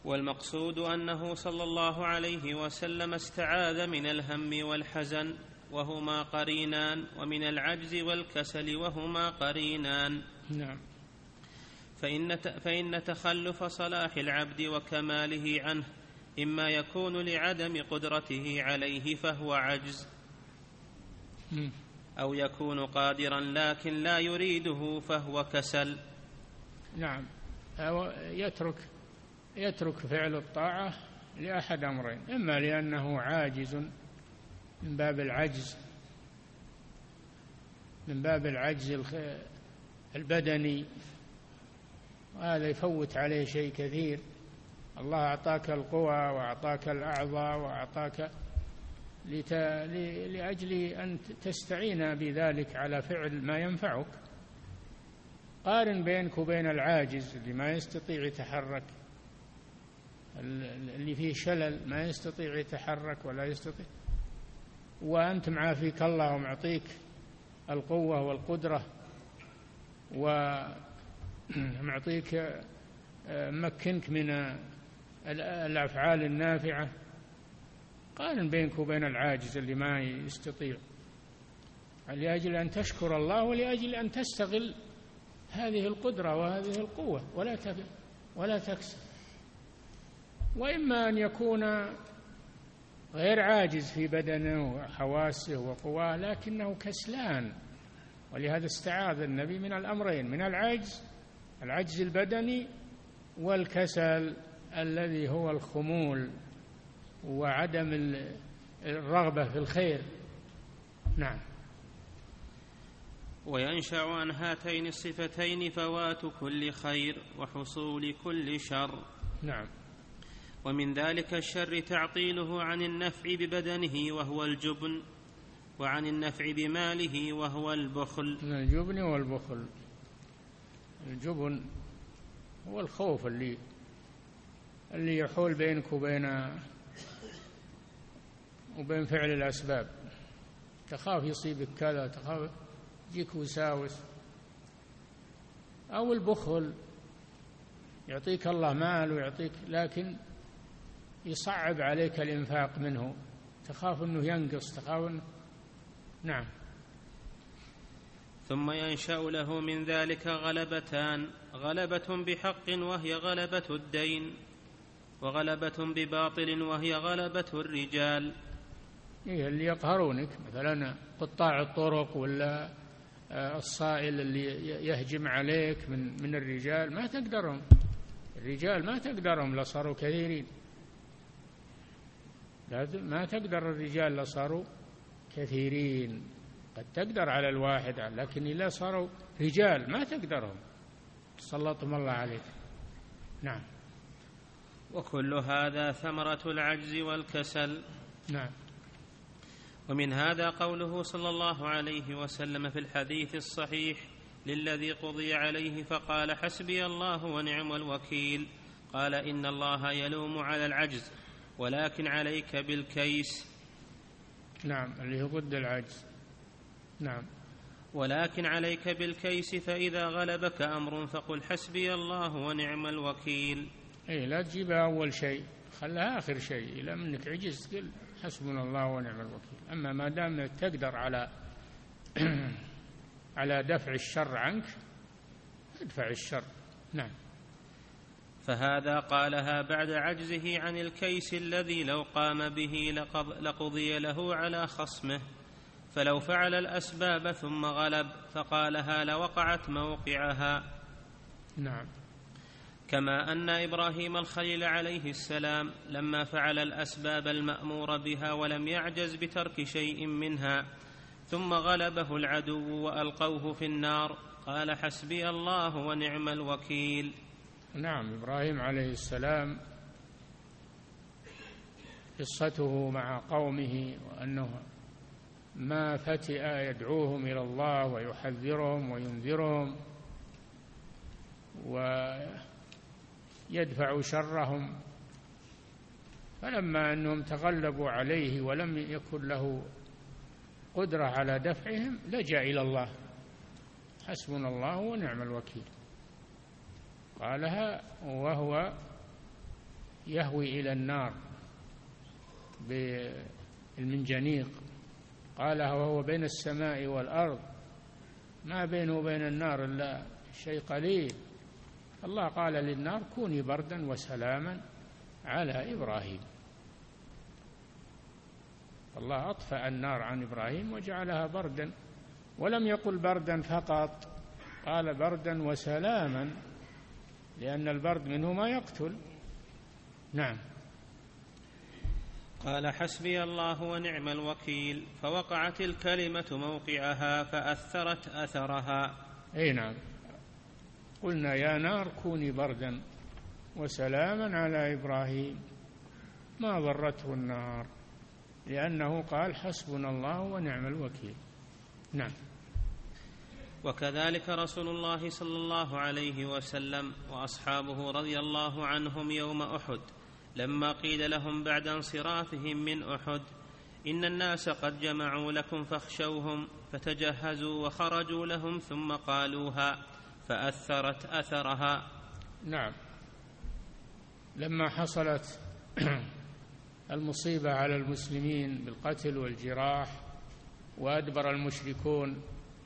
والمقصود أنه صلى الله عليه وسلم استعاذ من الهم والحزن وهما قرينان، ومن العجز والكسل وهما قرينان. نعم. فإن تخلف صلاح العبد وكماله عنه إما يكون لعدم قدرته عليه فهو عجز، أو يكون قادرا لكن لا يريده فهو كسل. نعم، أو يترك فعل الطاعة لأحد أمرين: إما لأنه عاجز من باب العجز البدني، وهذا يفوت عليه شيء كثير. الله أعطاك القوى وأعطاك الأعضاء وأعطاك لأجل أن تستعين بذلك على فعل ما ينفعك. قارن بينك وبين العاجز اللي ما يستطيع يتحرك، اللي فيه شلل ما يستطيع يتحرك ولا يستطيع، وأنت معافيك الله ومعطيك القوة والقدرة ومعطيك مكنك من الأفعال النافعة. قارن بينك وبين العاجز اللي ما يستطيع، لأجل أن تشكر الله ولأجل أن تستغل هذه القدرة وهذه القوة ولا تكسل. وإما أن يكون غير عاجز في بدنه وحواسه وقواه لكنه كسلان، ولهذا استعاذ النبي من الأمرين: من العجز البدني، والكسل الذي هو الخمول وعدم الرغبة في الخير. نعم. وينشأ عن هاتين الصفتين فوات كل خير وحصول كل شر. نعم. ومن ذلك الشر تعطيله عن النفع ببدنه وهو الجبن، وعن النفع بماله وهو البخل. من الجبن والبخل. الجبن هو الخوف اللي يحول بينك وبين فعل الأسباب. تخاف يصيبك كذا، تخاف يجيك وساوس. أو البخل، يعطيك الله مال ويعطيك لكن يصعب عليك الإنفاق منه، تخاف أنه ينقص، تخاف أنه. نعم. ثم ينشأ له من ذلك غلبتان: غلبة بحق وهي غلبة الدين، وغلبة بباطل وهي غلبة الرجال. اللي يقهرونك، مثلا قطاع الطرق ولا الصائل اللي يهجم عليك من الرجال، ما تقدرهم. الرجال ما تقدرهم لصاروا كثيرين، ما تقدر الرجال لصاروا كثيرين. قد تقدر على الواحد، لكن إذا صاروا رجال ما تقدرهم، سلطهم الله عليك. نعم. وكل هذا ثمرة العجز والكسل. نعم. ومن هذا قوله صلى الله عليه وسلم في الحديث الصحيح للذي قضي عليه فقال: حسبي الله ونعم الوكيل. قال: إن الله يلوم على العجز ولكن عليك بالكيس. نعم، اللي هو ضد العجز. نعم. ولكن عليك بالكيس، فإذا غلبك أمر فقل حسبي الله ونعم الوكيل. لا تجيبها أول شيء، خلها آخر شيء. إذا منك عجز قل حسبنا الله ونعم الوكيل. أما ما دام تقدر على دفع الشر عنك، ادفع الشر. نعم. فهذا قالها بعد عجزه عن الكيس الذي لو قام به لقضي له على خصمه، فلو فعل الأسباب ثم غلب فقالها لوقعت موقعها. نعم. كما أن إبراهيم الخليل عليه السلام لما فعل الأسباب المأمور بها ولم يعجز بترك شيء منها ثم غلبه العدو وألقوه في النار قال: حسبي الله ونعم الوكيل. نعم. إبراهيم عليه السلام قصته مع قومه، وأنه ما فتئ يدعوهم إلى الله ويحذرهم وينذرهم ويدفع شرهم، فلما أنهم تغلبوا عليه ولم يكن له قدرة على دفعهم لجأ إلى الله: حسبنا الله ونعم الوكيل. قالها وهو يهوي إلى النار بالمنجنيق، قالها وهو بين السماء والأرض، ما بينه وبين النار إلا شيء قليل. الله قال للنار كوني بردا وسلاما على إبراهيم. الله أطفأ النار عن إبراهيم وجعلها بردا، ولم يقل بردا فقط، قال بردا وسلاما، لأن البرد منه ما يقتل. نعم. قال حسبي الله ونعم الوكيل، فوقعت الكلمة موقعها فأثرت أثرها. أي نعم، قلنا يا نار كوني بردا وسلاما على إبراهيم، ما ضرته النار لأنه قال حسبنا الله ونعم الوكيل. نعم. وكذلك رسول الله صلى الله عليه وسلم وأصحابه رضي الله عنهم يوم أحد لما قيل لهم بعد انصرافهم من أحد إن الناس قد جمعوا لكم فاخشوهم، فتجهزوا وخرجوا لهم ثم قالوها فأثرت أثرها. نعم، لما حصلت المصيبة على المسلمين بالقتل والجراح، وأدبر المشركون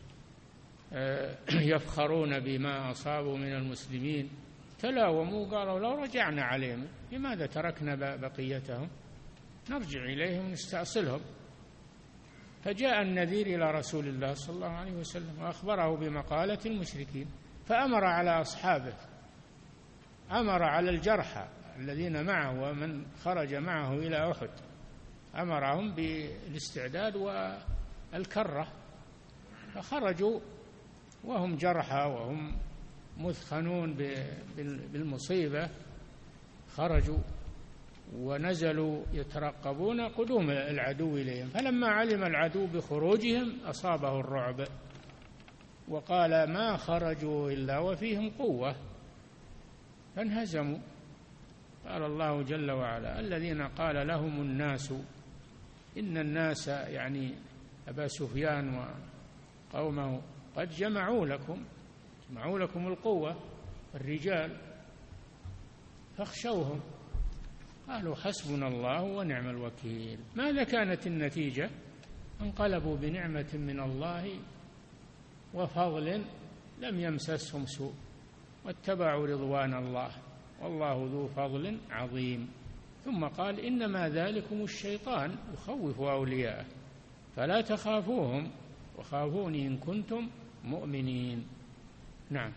يفخرون بما أصابوا من المسلمين، تلاوموا قالوا لو رجعنا عليهم لماذا تركنا بقيتهم، نرجع إليهم نستأصلهم. فجاء النذير إلى رسول الله صلى الله عليه وسلم وأخبره بمقالة المشركين، فأمر على أصحابه، أمر على الجرحى الذين معه ومن خرج معه إلى أحد، أمرهم بالاستعداد والكرة، فخرجوا وهم جرحى وهم مثخنون بالمصيبة، خرجوا ونزلوا يترقبون قدوم العدو إليهم، فلما علم العدو بخروجهم أصابه الرعب وقال ما خرجوا إلا وفيهم قوة، فانهزموا. قال الله جل وعلا الذين قال لهم الناس إن الناس، يعني أبا سفيان وقومه، قد جمعوا لكم القوة الرجال فاخشوهم، قالوا حسبنا الله ونعم الوكيل. ماذا كانت النتيجة؟ انقلبوا بنعمة من الله وفضل لم يمسسهم سوء واتبعوا رضوان الله والله ذو فضل عظيم. ثم قال إنما ذلكم الشيطان يخوف أولياءه فلا تخافوهم وخافوني إن كنتم مؤمنين. نعم.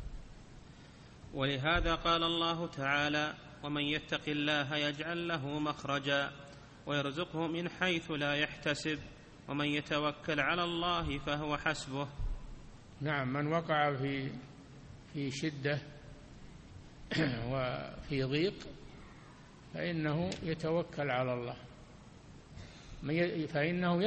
ولهذا قال الله تعالى ومن يتق الله يجعل له مخرجا ويرزقه من حيث لا يحتسب ومن يتوكل على الله فهو حسبه. نعم، من وقع في شدة وفي ضيق فإنه يتوكل على الله، فإنه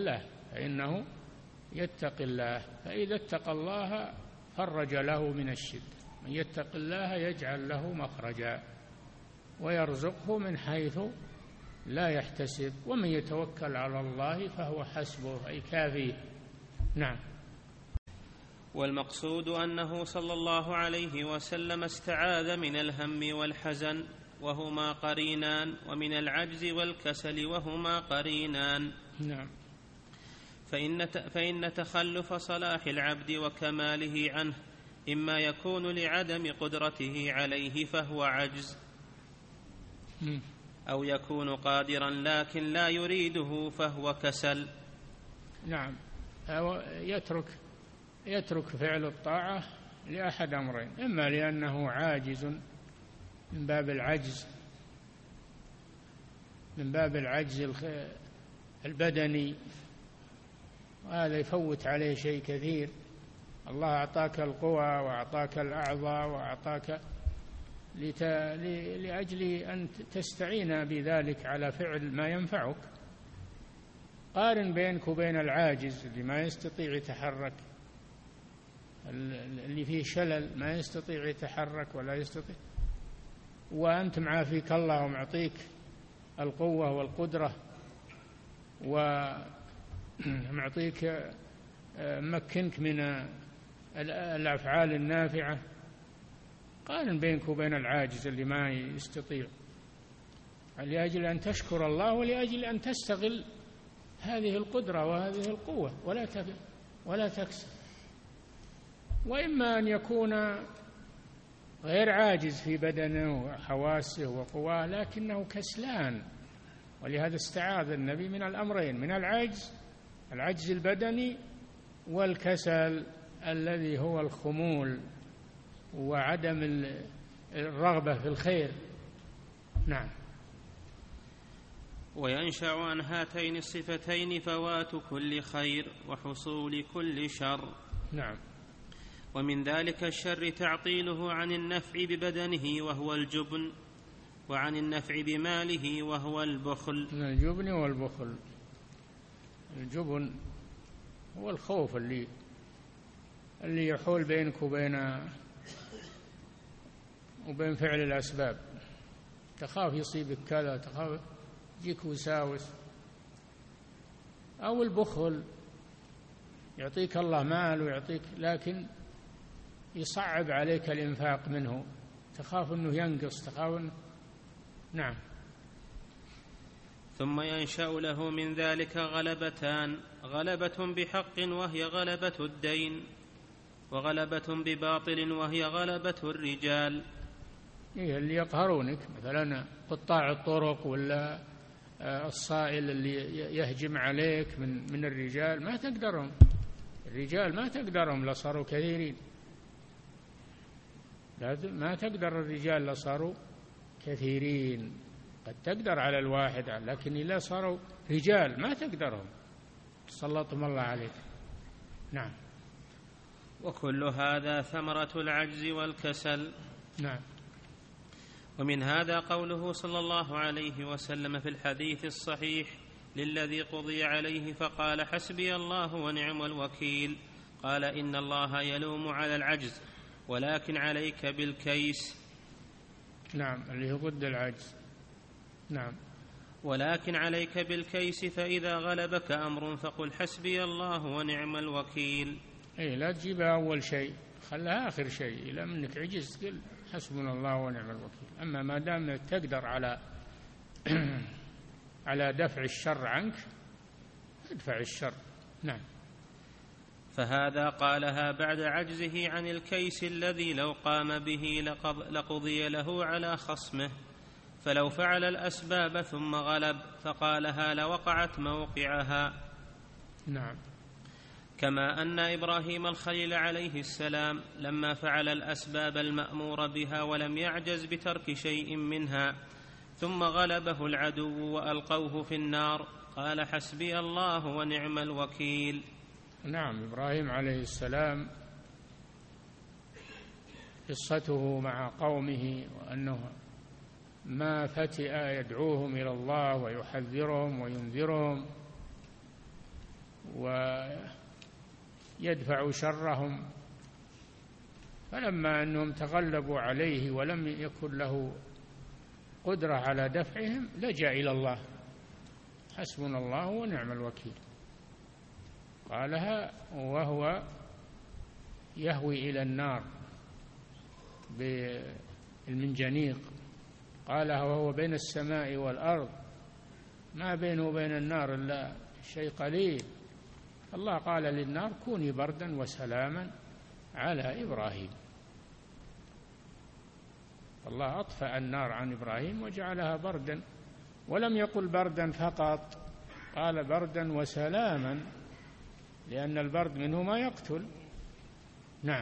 يتق الله، فإذا اتقى الله فرج له من الشدة. من يتق الله يجعل له مخرجا ويرزقه من حيث لا يحتسب ومن يتوكل على الله فهو حسبه، أي كافيه. نعم. والمقصود أنه صلى الله عليه وسلم استعاذ من الهم والحزن وهما قرينان، ومن العجز والكسل وهما قرينان. نعم. فإن تخلف صلاح العبد وكماله عنه إما يكون لعدم قدرته عليه فهو عجز، أو يكون قادرا لكن لا يريده فهو كسل. نعم، يترك فعل الطاعة لأحد أمرين: إما لأنه عاجز من باب العجز البدني، وهذا يفوت عليه شيء كثير. الله أعطاك القوى وأعطاك الأعضاء وأعطاك لأجل أن تستعين بذلك على فعل ما ينفعك. قارن بينك وبين العاجز اللي ما يستطيع يتحرك، اللي فيه شلل ما يستطيع يتحرك ولا يستطيع، وأنت معافيك الله ومعطيك القوة والقدرة ومعطيك مكنك من الأفعال النافعة. قارن بينك وبين العاجز اللي ما يستطيع لأجل أن تشكر الله ولأجل أن تستغل هذه القدرة وهذه القوة ولا تكسل. وإما أن يكون غير عاجز في بدنه وحواسه وقواه لكنه كسلان، ولهذا استعاذ النبي من الأمرين، من العجز البدني والكسل الذي هو الخمول وعدم الرغبة في الخير. نعم. وينشأ عن هاتين الصفتين فوات كل خير وحصول كل شر. نعم. ومن ذلك الشر تعطيله عن النفع ببدنه وهو الجبن، وعن النفع بماله وهو البخل. من الجبن والبخل. الجبن هو الخوف اللي يحول بينك وبين فعل الأسباب، تخاف يصيبك كذا، تخاف يجيك وساوس. أو البخل، يعطيك الله مال ويعطيك لكن يصعب عليك الإنفاق منه، تخاف أنه ينقص، تخاف نعم. ثم ينشأ له من ذلك غلبتان، غلبة بحق وهي غلبة الدين، وغلبة بباطل وهي غلبة الرجال. اللي يقهرونك مثلا قطاع الطرق ولا الصائل اللي يهجم عليك من الرجال، ما تقدرهم، الرجال ما تقدرهم لصاروا كثيرين، ما تقدر الرجال لصاروا كثيرين. قد تقدر على الواحد لكن إذا صاروا رجال ما تقدرهم، سلطهم الله عليك. نعم. وكل هذا ثمرة العجز والكسل. نعم. ومن هذا قوله صلى الله عليه وسلم في الحديث الصحيح للذي قضي عليه فقال حسبي الله ونعم الوكيل، قال إن الله يلوم على العجز ولكن عليك بالكيس. نعم، اللي هو ضد العجز. نعم. ولكن عليك بالكيس، فإذا غلبك أمر فقل حسبي الله ونعم الوكيل. لا تجيبها أول شيء، خلها آخر شيء. إذا منك عجز قل حسبنا الله ونعم الوكيل. أما ما دام تقدر على دفع الشر عنك ادفع الشر. نعم. فهذا قالها بعد عجزه عن الكيس الذي لو قام به لقضي له على خصمه، فلو فعل الأسباب ثم غلب فقالها لوقعت موقعها. نعم. كما أن إبراهيم الخليل عليه السلام لما فعل الأسباب المأمور بها ولم يعجز بترك شيء منها ثم غلبه العدو وألقوه في النار قال حسبي الله ونعم الوكيل. نعم. إبراهيم عليه السلام قصته مع قومه وأنه ما فتئ يدعوهم إلى الله ويحذرهم وينذرهم ويدفع شرهم، فلما أنهم تغلبوا عليه ولم يكن له قدرة على دفعهم لجأ إلى الله حسبنا الله ونعم الوكيل. قالها وهو يهوي إلى النار بالمنجنيق، قالها وهو بين السماء والأرض ما بينه وبين النار إلا شيء قليل. الله قال للنار كوني بردا وسلاما على إبراهيم. الله أطفأ النار عن إبراهيم وجعلها بردا، ولم يقل بردا فقط، قال بردا وسلاما، لأن البرد منه ما يقتل. نعم.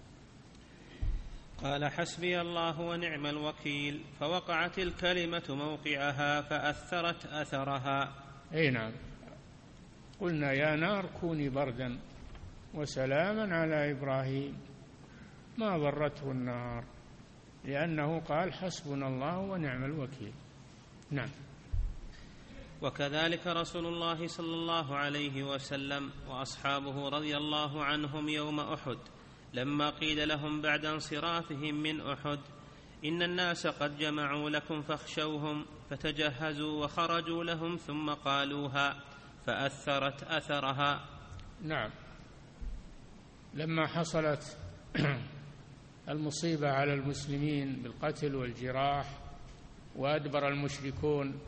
قال حسبي الله ونعم الوكيل، فوقعت الكلمة موقعها فأثرت أثرها. أي نعم. قلنا يا نار كوني بردا وسلاما على إبراهيم، ما ضرته النار لأنه قال حسبنا الله ونعم الوكيل. نعم. وكذلك رسول الله صلى الله عليه وسلم وأصحابه رضي الله عنهم يوم أحد لما قيل لهم بعد انصرافهم من أحد إن الناس قد جمعوا لكم فاخشوهم، فتجهزوا وخرجوا لهم ثم قالوها فأثرت أثرها. نعم. لما حصلت المصيبة على المسلمين بالقتل والجراح وأدبر المشركون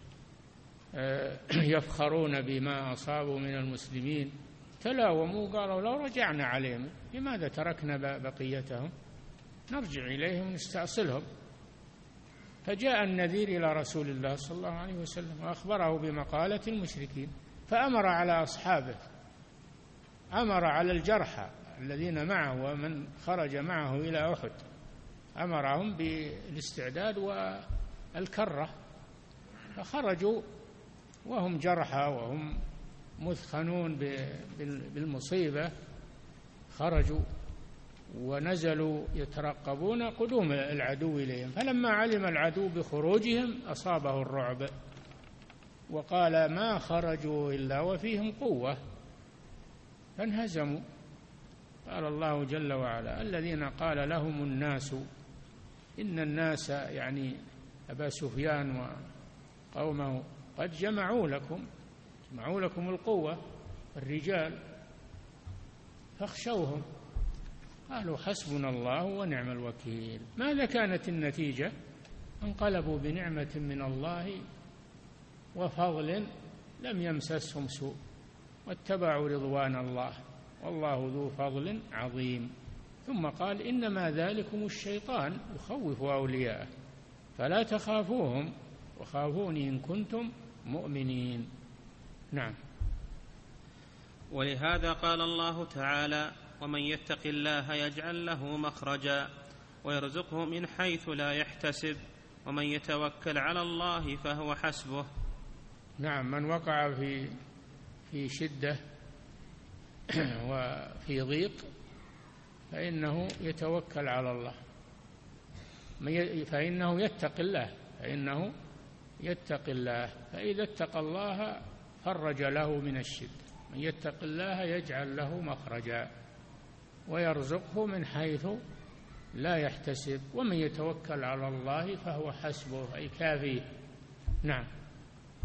يفخرون بما أصابوا من المسلمين، تلاوموا قالوا لو رجعنا عليهم لماذا تركنا بقيتهم، نرجع إليهم ونستأصلهم. فجاء النذير إلى رسول الله صلى الله عليه وسلم وأخبره بمقالة المشركين، فأمر على أصحابه، أمر على الجرحى الذين معه ومن خرج معه إلى أحد، أمرهم بالاستعداد والكرة، فخرجوا وهم جرحى وهم مثخنون بالمصيبة، خرجوا ونزلوا يترقبون قدوم العدو إليهم. فلما علم العدو بخروجهم أصابه الرعب وقال ما خرجوا إلا وفيهم قوة، فانهزموا. قال الله جل وعلا الذين قال لهم الناس إن الناس، يعني أبا سفيان وقومه، قد جمعوا لكم القوة الرجال فاخشوهم، قالوا حسبنا الله ونعم الوكيل. ماذا كانت النتيجة؟ انقلبوا بنعمة من الله وفضل لم يمسسهم سوء واتبعوا رضوان الله والله ذو فضل عظيم. ثم قال إنما ذلكم الشيطان يخوف أولياءه فلا تخافوهم وخافوني إن كنتم مؤمنين. نعم. ولهذا قال الله تعالى ومن يتق الله يجعل له مخرجا ويرزقه من حيث لا يحتسب ومن يتوكل على الله فهو حسبه. نعم، من وقع في شدة وفي ضيق فإنه يتوكل على الله، فإنه يتق الله، فإذا اتقى الله فرج له من الشدة. من يتق الله يجعل له مخرجا ويرزقه من حيث لا يحتسب ومن يتوكل على الله فهو حسبه، أي كافيه. نعم.